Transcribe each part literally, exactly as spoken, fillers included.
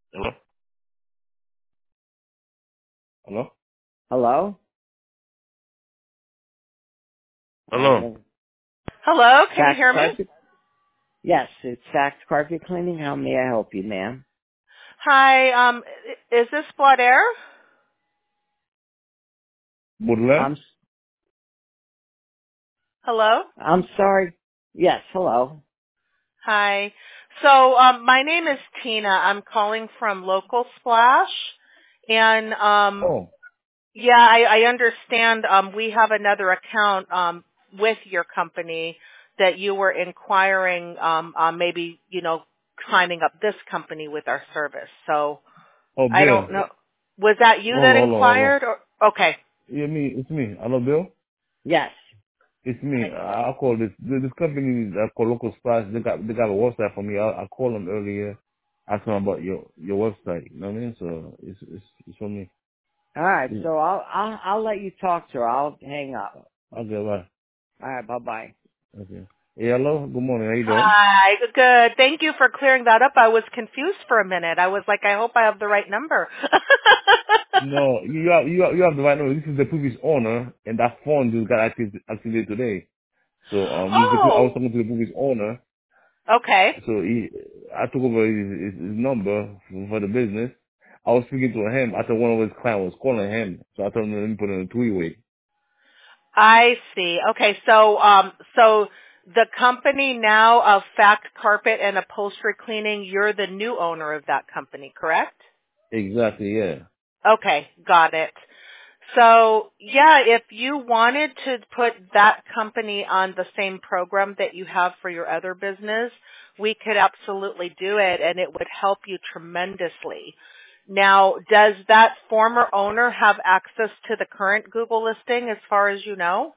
Hello? Hello? Hello? I Hello? don't. Hello, can you Sack hear me? carpet? Yes, it's Sack Carpet Cleaning. How may I help you, ma'am? Hi, um, i- is this Blood Air? Baudelaire? I'm s- Hello? I'm sorry. Yes, hello. Hi. So, um, my name is Tina. I'm calling from Local Splash. And, um, Oh. yeah, I, I understand, um, we have another account, um, with your company that you were inquiring, um, on maybe, you know, signing up this company with our service. So, Oh, I Bill. don't know. Was that you Hold that on, hold on, hold on. inquired or, okay. Yeah, me, it's me. Hello, Bill? Yes. It's me. I, I called this, this this company, I call Local Splash, they got, they got a website for me. I, I called them earlier, asking them about your, your website. You know what I mean? So, it's, it's, it's for me. All right, It's, so I'll I'll I'll let you talk to her. I'll hang up. okay, bye. All right, bye bye. Okay. Hey, hello? Good morning. How you doing? Hi, good. Thank you for clearing that up. I was confused for a minute. I was like, I hope I have the right number. No, you have, you have, you have the right number. This is the previous owner, and that phone just got active, activated today. So, um, this is the, I was oh, talking to the previous owner, okay. so he, I took over his, his, his number for, for the business. I was speaking to him. I thought one of his clients was calling him, so I told him let me put in a three-way. I see. Okay, so um, so the company now of Fact Carpet and Upholstery Cleaning, you're the new owner of that company, correct? Exactly, yeah. Okay, got it. So, yeah, if you wanted to put that company on the same program that you have for your other business, we could absolutely do it and it would help you tremendously. Now, does that former owner have access to the current Google listing as far as you know?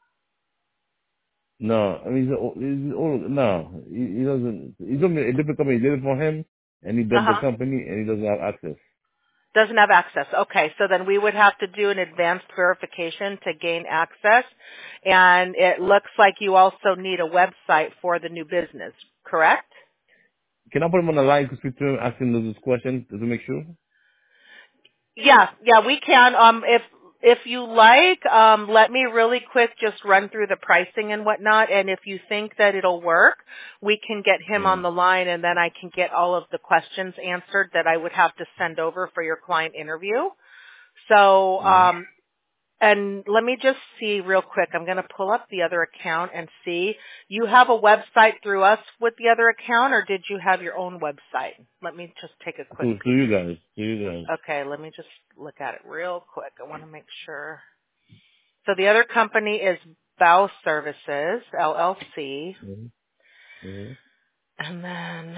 No, I mean, he's, a- he's old, no, he, he doesn't, he's only a different company did it for him, and he dubbed the Uh-huh. company, and he doesn't have access. Doesn't have access. Okay, so then we would have to do an advanced verification to gain access. And it looks like you also need a website for the new business, correct? Can I put him on the line to speak to him, asking those questions to make sure? Yeah, yeah, we can. Um, if if you like, um, let me really quick just run through the pricing and whatnot. And if you think that it'll work, we can get him on Mm. the line, and then I can get all of the questions answered that I would have to send over for your client interview. So, Mm. um, and let me just see real quick. I'm going to pull up the other account and see. You have a website through us with the other account, or did you have your own website? Let me just take a quick To, to you guys, to you guys. Okay, let me just look at it real quick. I want to make sure. So the other company is Bow Services, L L C. Mm-hmm. Mm-hmm. And then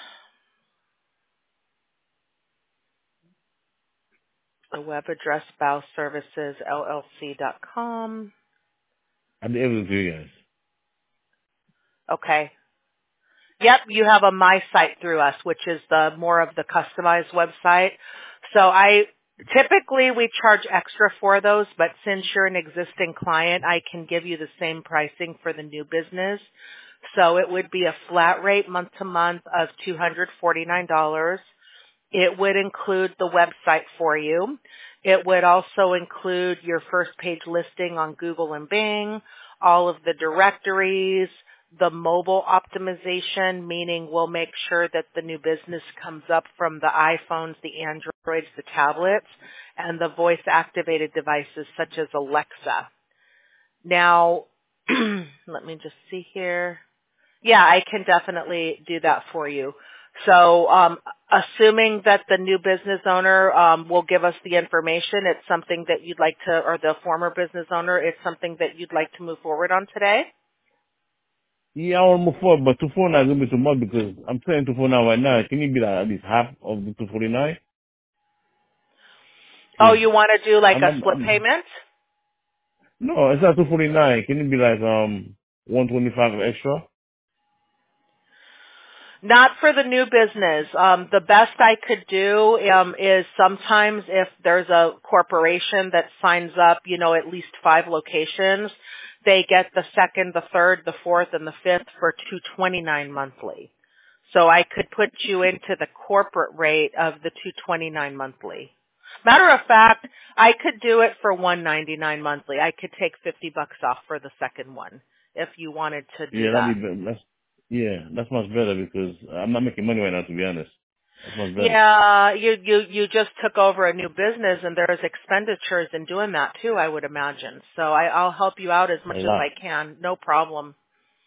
the web address, bow services l l c dot com. I'll be able to do you guys. Okay. Yep, you have a My Site through us, which is the more of the customized website. So I typically we charge extra for those, but since you're an existing client, I can give you the same pricing for the new business. So it would be a flat rate month to month of two hundred forty-nine dollars. It would include the website for you. It would also include your first page listing on Google and Bing, all of the directories, the mobile optimization, meaning we'll make sure that the new business comes up from the iPhones, the Androids, the tablets, and the voice activated devices such as Alexa. Now, let me just see here. Yeah, I can definitely do that for you. So, um, assuming that the new business owner um, will give us the information, it's something that you'd like to, or the former business owner, it's something that you'd like to move forward on today. Yeah, I want to move forward, but two forty-nine is going to be too much because I'm paying two forty-nine right now. Can you be like at least half of the two forty-nine? Oh, Because you want to do like I'm, a I'm, split I'm, payment? no, it's not two forty-nine. Can it be like, um, one twenty-five extra? Not for the new business. Um, the best I could do um, is sometimes if there's a corporation that signs up, you know, at least five locations, they get the second, the third, the fourth, and the fifth for two twenty-nine monthly. So I could put you into the corporate rate of the two twenty-nine monthly. Matter of fact, I could do it for one ninety-nine monthly. I could take fifty bucks off for the second one if you wanted to do Yeah, that'd that. be better. That's yeah, that's much better because I'm not making money right now. To be honest, that's much better. Yeah, you you you just took over a new business, and there's expenditures in doing that too, I would imagine. So I, I'll help you out as A much as I lot. can, no problem.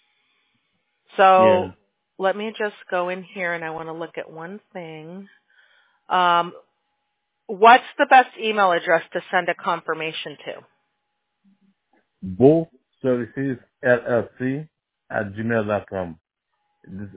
Yeah. So let me just go in here, and I want to look at one thing. Um, what's the best email address to send a confirmation to? Both services L L C at gmail dot com. This,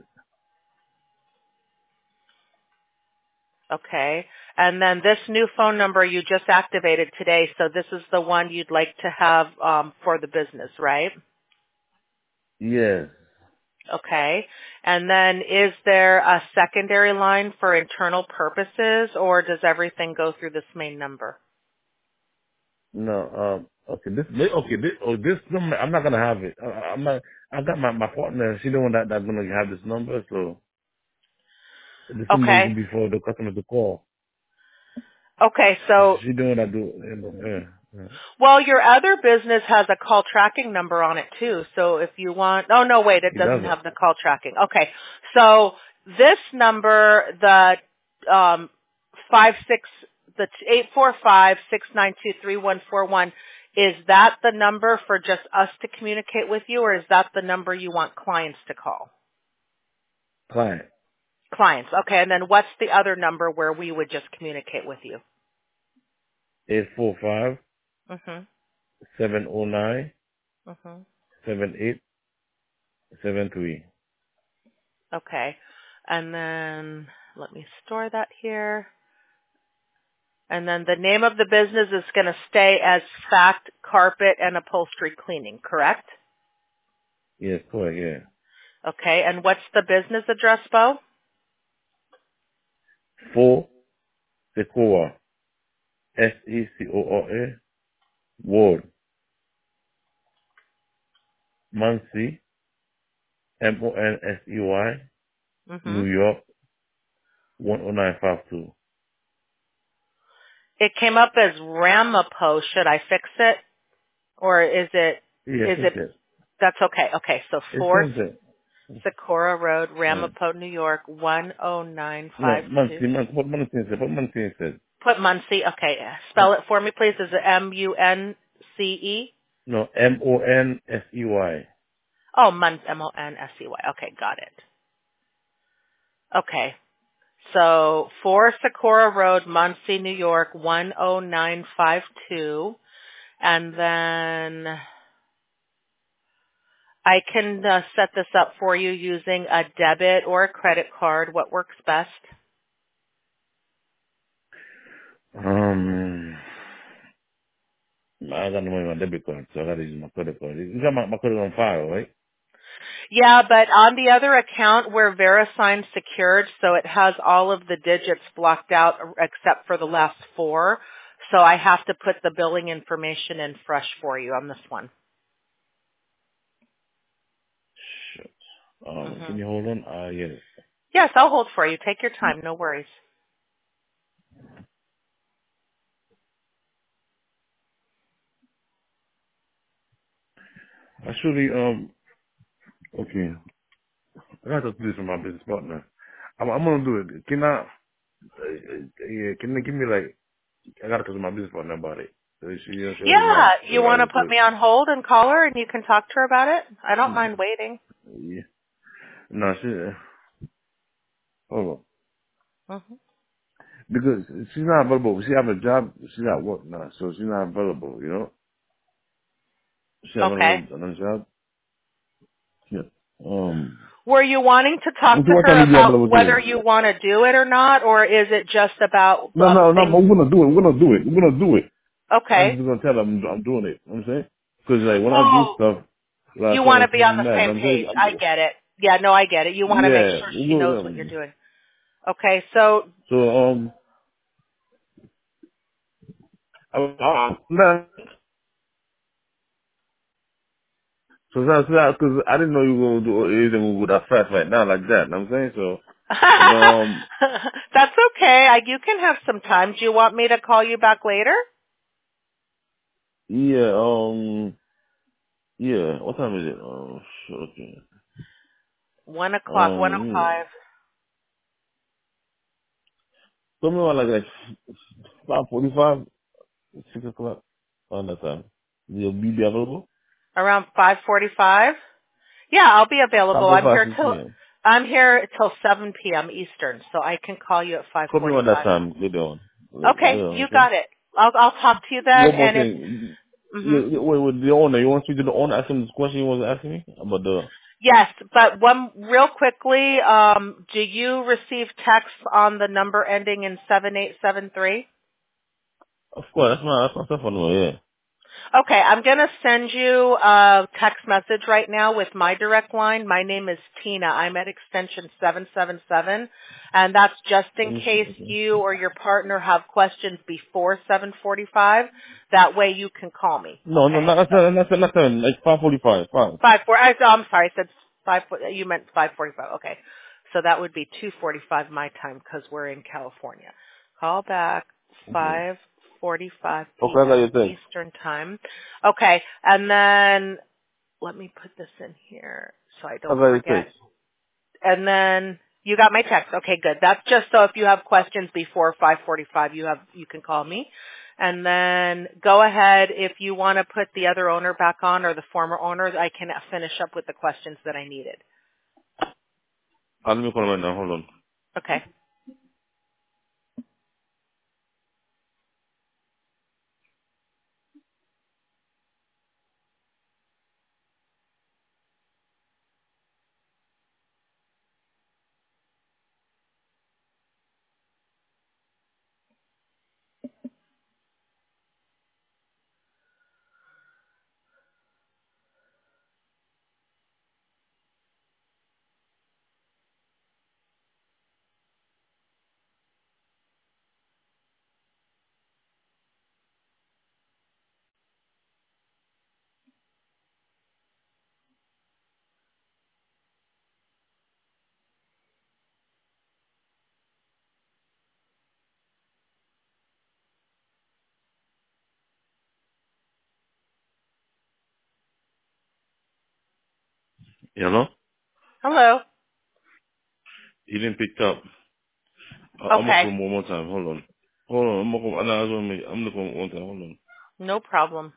Okay. And then this new phone number you just activated today, so this is the one you'd like to have um, for the business, right? yes. Okay. And then is there a secondary line for internal purposes, or does everything go through this main number? No. Um. Okay. This. this- Okay. This. Oh, this number. I'm not gonna have it. I, I'm not. I got my my partner. She the one that that's gonna have this number. So this number is Okay. gonna be for the customer to call. Okay. So, She the one that do. You know, yeah. Yeah. well, your other business has a call tracking number on it too. So if you want, oh no, wait, it He doesn't doesn't. have the call tracking. Okay. So this number, the um, five six, the eight four five six nine two three one four one, is that the number for just us to communicate with you, or is that the number you want clients to call? Client. Clients. Okay. And then what's the other number where we would just communicate with you? Eight four five Mhm. seven zero nine Mhm. seven eight seven three. Okay. And then let me store that here. And then the name of the business is going to stay as Fact Carpet and Upholstery Cleaning, correct? Yes. Correct. Yeah. Okay. And what's the business address, Bo? Four Sequoia. S E C O R A. Ward. Muncie. M O N S E Y. Mhm. New York. one oh nine five two. It came up as Ramapo. Should I fix it, or is it? Yes, Is it's it? it. That's okay. Okay. So It's four it. Sakura Road, Uh, Ramapo, New York, one oh nine no, five two. Muncie, Muncie, what Muncie said, what Muncie said. Put Muncie. Okay. Spell it for me, please. Is it M U N C E? No, M O N S E Y. Oh, Mun M O N S E Y. Okay, got it. Okay. So four Socorro Road, Muncie, New York, one oh nine five two. And then I can uh, set this up for you using a debit or a credit card. What works best? Um, I got no money on my debit card, so I got to use my credit card. You got my, my credit on file, right? Yeah, but on the other account, we're VeriSign secured, so it has all of the digits blocked out except for the last four. So I have to put the billing information in fresh for you on this one. Shit. Um, hmm can you hold on? Uh, yeah. Yes, I'll hold for you. Take your time. No worries. Actually, um, okay. I got to do this with my business partner. I'm, I'm gonna do it. Can I, uh, uh, yeah, can they give me like, I gotta talk to my business partner about it. So she, you know, she already Yeah, know. So you I want to just do put it. me on hold and call her and you can talk to her about it? I don't mind waiting. Yeah. No, she, uh, hold on. hmm Because she's not available. She have a job. She's at work now, so she's not available. You know, she have Okay. another another job. Yeah. Um. Were you wanting to talk So to what her time is you about available whether today? you want to do it or not, or is it just about No, um, no, no. things? We're gonna do it. We're gonna do it. We're gonna do it. I'm Okay. just gonna tell her I'm, I'm doing it. You know what I'm saying? Because like when I do Well, stuff, like I you tell want her to be she'll on be the mad. same I'm page. saying, I'm, I get it. Yeah, no, I get it. You want to make yeah. sure she We're knows gonna, what you're um, doing. Okay, so so um, I, I, nah, So that's that because I didn't know you were gonna do anything with that fast right now like that. You know what I'm saying so. And um, That's okay. I, you can have some time. Do you want me to call you back later? yeah, um, yeah. What time is it? Oh, shit, okay. One o'clock, one o Um, five. tell me about like like five forty-five, six o'clock on that time. You'll be available. Around five forty-five? Yeah, I'll be Five available. I'm forty-five, here six till p.m. I'm here till seven p.m. Eastern, so I can call you at Call me on that five forty-five. time. Later on. Okay, Yeah, you okay. got it. I'll I'll talk to you then. One more And if thing. mhm. You, you, wait, wait, the owner. You want to speak to the owner? Ask him this question you was asking me about the. Yes, but one real quickly, um, do you receive texts on the number ending in seven eight seven three? Of course, that's my that's my cell phone number. Yeah. Okay, I'm going to send you a text message right now with my direct line. My name is Tina. I'm at extension seven seven seven, and that's just Let in me see. case Okay. you or your partner have questions before seven forty-five. That way you can call me, No, no, okay? not not not not not seven. Like five forty-five. Fine. Five four. I, oh, I'm sorry. I said five. You meant five forty-five. Okay, so that would be two forty-five my time because we're in California. Call back Okay. five forty-five Okay, I got p.m. your text. Eastern time. Okay, and then let me put this in here so I I don't got your forget. text. And then you got my text. Okay, good. That's just so if you have questions before five forty-five, you have you can call me. And then go ahead if you want to put the other owner back on or the former owner, I can finish up with the questions that I needed. I'll let me call right now. Hold on. Okay. Hello? Hello. You didn't pick up. I, I'm gonna call Okay. him one more time. Hold on. Hold on. I'm gonna call. No, I was gonna make. I'm gonna call him one time. Hold on. No problem.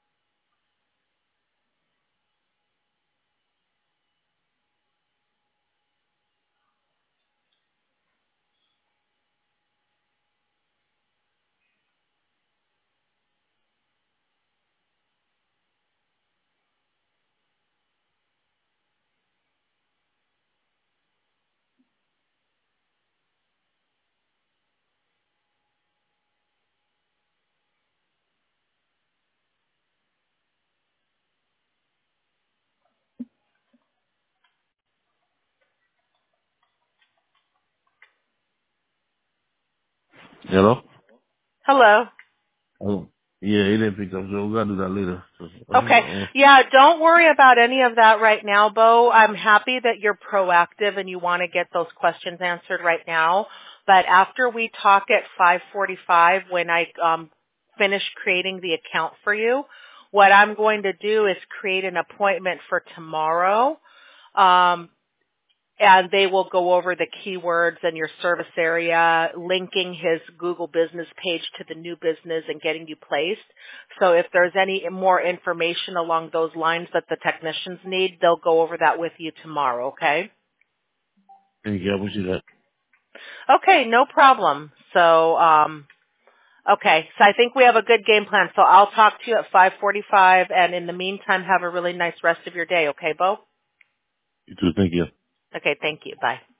Hello? Hello. Oh, yeah, he didn't pick up, so we gotta do that later. So, Okay. uh, Yeah, don't worry about any of that right now, Bo. I'm happy that you're proactive and you want to get those questions answered right now. But after we talk at five forty-five, when I um, finish creating the account for you, what I'm going to do is create an appointment for tomorrow. Um, and they will go over the keywords and your service area, linking his Google business page to the new business and getting you placed. So if there's any more information along those lines that the technicians need, they'll go over that with you tomorrow, okay? thank you. I wish you that. Okay, no problem. So, um, okay, so I think we have a good game plan. So I'll talk to you at five forty-five, and in the meantime, have a really nice rest of your day, okay, Bo? You too. Thank you. Okay, thank you. Bye.